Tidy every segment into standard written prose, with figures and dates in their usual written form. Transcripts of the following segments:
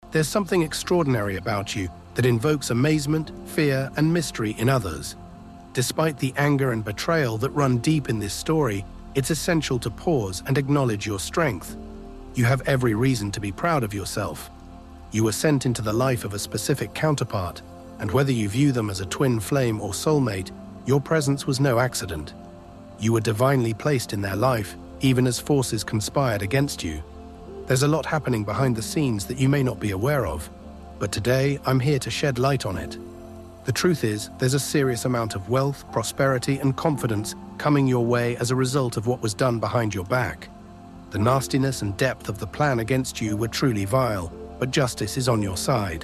There's something extraordinary about you that invokes amazement, fear, and mystery in others. Despite the anger and betrayal that run deep in this story, it's essential to pause and acknowledge your strength. You have every reason to be proud of yourself. You were sent into the life of a specific counterpart, and whether you view them as a twin flame or soulmate, your presence was no accident. You were divinely placed in their life, even as forces conspired against you. There's a lot happening behind the scenes that you may not be aware of, but today I'm here to shed light on it. The truth is, there's a serious amount of wealth, prosperity, and confidence coming your way as a result of what was done behind your back. The nastiness and depth of the plan against you were truly vile, but justice is on your side.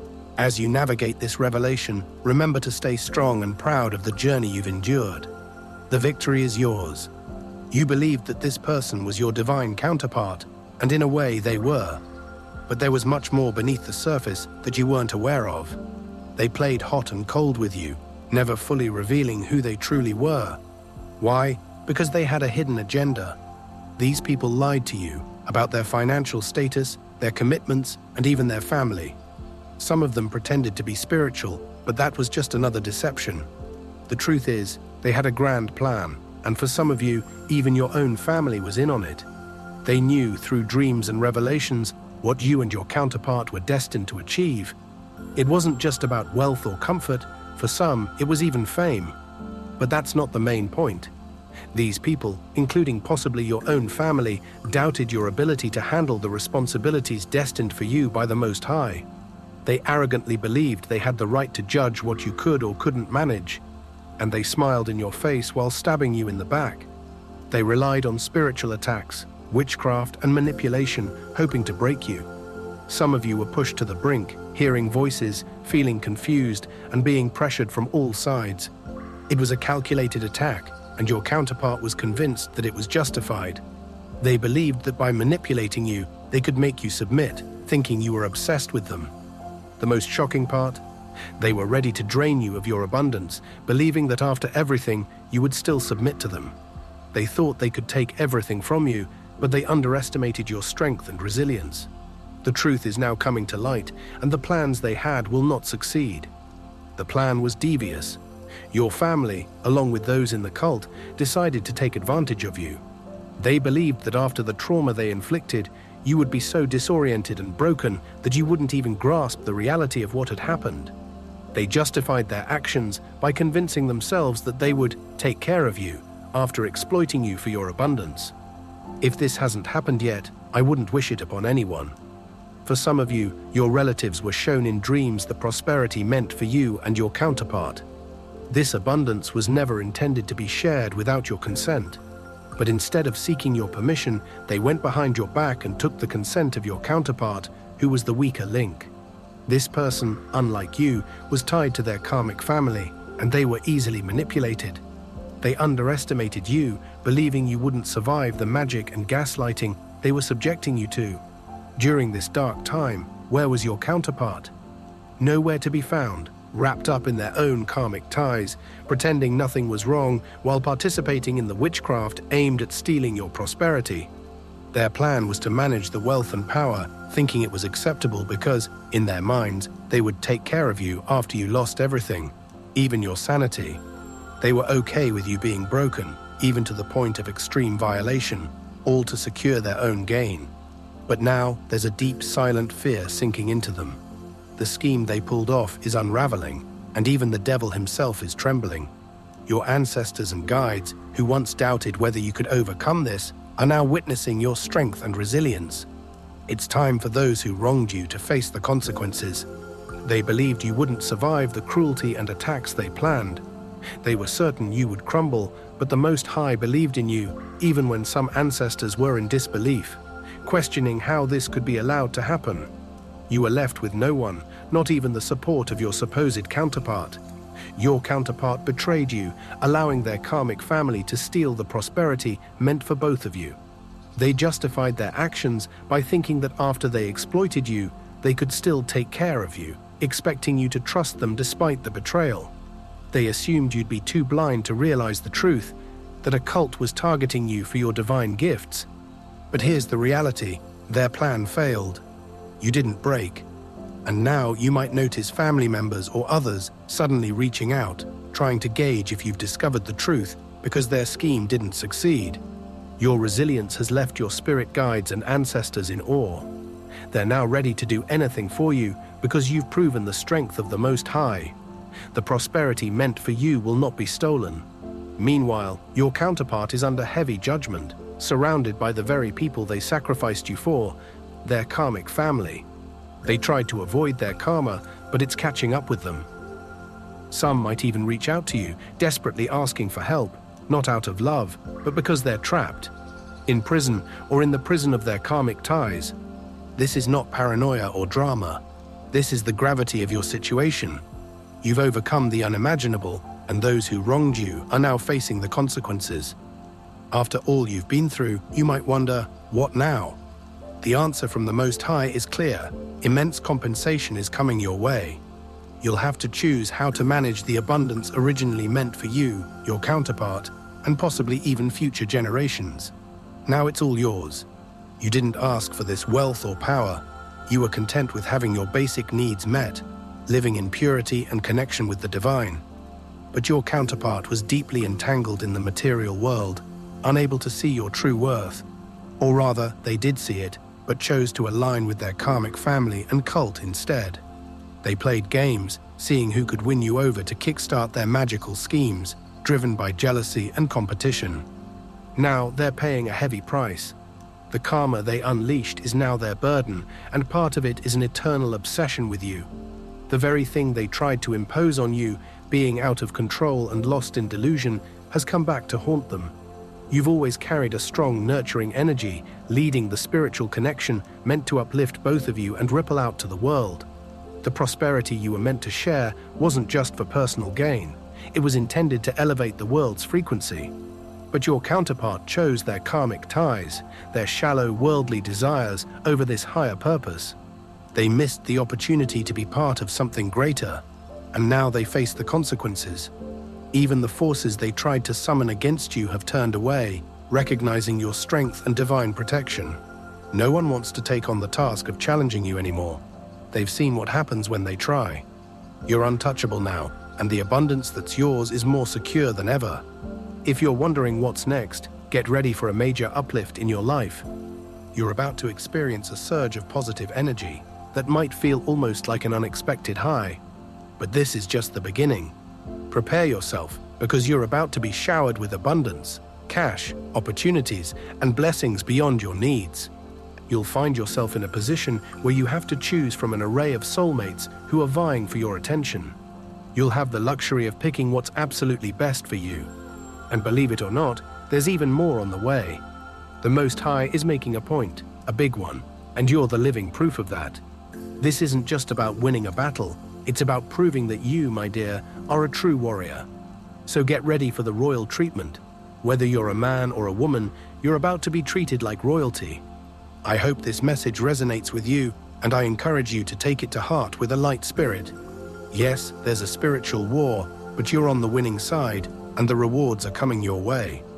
As you navigate this revelation, remember to stay strong and proud of the journey you've endured. The victory is yours. You believed that this person was your divine counterpart, and in a way they were. But there was much more beneath the surface that you weren't aware of. They played hot and cold with you, never fully revealing who they truly were. Why? Because they had a hidden agenda. These people lied to you about their financial status, their commitments, and even their family. Some of them pretended to be spiritual, but that was just another deception. The truth is, they had a grand plan, and for some of you, even your own family was in on it. They knew through dreams and revelations what you and your counterpart were destined to achieve. It wasn't just about wealth or comfort. For some, it was even fame. But that's not the main point. These people, including possibly your own family, doubted your ability to handle the responsibilities destined for you by the Most High. They arrogantly believed they had the right to judge what you could or couldn't manage, and they smiled in your face while stabbing you in the back. They relied on spiritual attacks, witchcraft, and manipulation, hoping to break you. Some of you were pushed to the brink, hearing voices, feeling confused, and being pressured from all sides. It was a calculated attack, and your counterpart was convinced that it was justified. They believed that by manipulating you, they could make you submit, thinking you were obsessed with them. The most shocking part? They were ready to drain you of your abundance, believing that after everything, you would still submit to them. They thought they could take everything from you, but they underestimated your strength and resilience. The truth is now coming to light, and the plans they had will not succeed. The plan was devious. Your family, along with those in the cult, decided to take advantage of you. They believed that after the trauma they inflicted, you would be so disoriented and broken that you wouldn't even grasp the reality of what had happened. They justified their actions by convincing themselves that they would take care of you after exploiting you for your abundance. If this hasn't happened yet, I wouldn't wish it upon anyone. For some of you, your relatives were shown in dreams the prosperity meant for you and your counterpart. This abundance was never intended to be shared without your consent. But instead of seeking your permission, they went behind your back and took the consent of your counterpart, who was the weaker link. This person, unlike you, was tied to their karmic family, and they were easily manipulated. They underestimated you, believing you wouldn't survive the magic and gaslighting they were subjecting you to. During this dark time, where was your counterpart? Nowhere to be found, wrapped up in their own karmic ties, pretending nothing was wrong while participating in the witchcraft aimed at stealing your prosperity. Their plan was to manage the wealth and power, thinking it was acceptable because, in their minds, they would take care of you after you lost everything, even your sanity. They were okay with you being broken, even to the point of extreme violation, all to secure their own gain. But now, there's a deep, silent fear sinking into them. The scheme they pulled off is unraveling, and even the devil himself is trembling. Your ancestors and guides, who once doubted whether you could overcome this, are now witnessing your strength and resilience. It's time for those who wronged you to face the consequences. They believed you wouldn't survive the cruelty and attacks they planned. They were certain you would crumble, but the Most High believed in you, even when some ancestors were in disbelief, questioning how this could be allowed to happen. You were left with no one, not even the support of your supposed counterpart. Your counterpart betrayed you, allowing their karmic family to steal the prosperity meant for both of you. They justified their actions by thinking that after they exploited you, they could still take care of you, expecting you to trust them despite the betrayal. They assumed you'd be too blind to realize the truth, that a cult was targeting you for your divine gifts. But here's the reality: their plan failed. You didn't break, And now you might notice family members or others suddenly reaching out, trying to gauge if you've discovered the truth because their scheme didn't succeed. Your resilience has left your spirit guides and ancestors in awe. They're now ready to do anything for you because you've proven the strength of the Most High. The prosperity meant for you will not be stolen. Meanwhile, your counterpart is under heavy judgment, surrounded by the very people they sacrificed you for, their karmic family. They tried to avoid their karma, but it's catching up with them. Some might even reach out to you, desperately asking for help, not out of love, but because they're trapped, in prison or in the prison of their karmic ties. This is not paranoia or drama. This is the gravity of your situation. You've overcome the unimaginable, and those who wronged you are now facing the consequences. After all you've been through, you might wonder, what now? The answer from the Most High is clear. Immense compensation is coming your way. You'll have to choose how to manage the abundance originally meant for you, your counterpart, and possibly even future generations. Now it's all yours. You didn't ask for this wealth or power. You were content with having your basic needs met, living in purity and connection with the divine. But your counterpart was deeply entangled in the material world, unable to see your true worth. Or rather, they did see it, but chose to align with their karmic family and cult instead. They played games, seeing who could win you over to kickstart their magical schemes, driven by jealousy and competition. Now they're paying a heavy price. The karma they unleashed is now their burden, and part of it is an eternal obsession with you. The very thing they tried to impose on you, being out of control and lost in delusion, has come back to haunt them. You've always carried a strong, nurturing energy, leading the spiritual connection meant to uplift both of you and ripple out to the world. The prosperity you were meant to share wasn't just for personal gain. It was intended to elevate the world's frequency. But your counterpart chose their karmic ties, their shallow worldly desires over this higher purpose. They missed the opportunity to be part of something greater, and now they face the consequences. Even the forces they tried to summon against you have turned away, recognizing your strength and divine protection. No one wants to take on the task of challenging you anymore. They've seen what happens when they try. You're untouchable now, and the abundance that's yours is more secure than ever. If you're wondering what's next, get ready for a major uplift in your life. You're about to experience a surge of positive energy that might feel almost like an unexpected high. But this is just the beginning. Prepare yourself, because you're about to be showered with abundance, cash, opportunities, and blessings beyond your needs. You'll find yourself in a position where you have to choose from an array of soulmates who are vying for your attention. You'll have the luxury of picking what's absolutely best for you. And believe it or not, there's even more on the way. The Most High is making a point, a big one, and you're the living proof of that. This isn't just about winning a battle, it's about proving that you, my dear, are a true warrior. So get ready for the royal treatment. Whether you're a man or a woman, you're about to be treated like royalty. I hope this message resonates with you, and I encourage you to take it to heart with a light spirit. Yes, there's a spiritual war, but you're on the winning side, and the rewards are coming your way.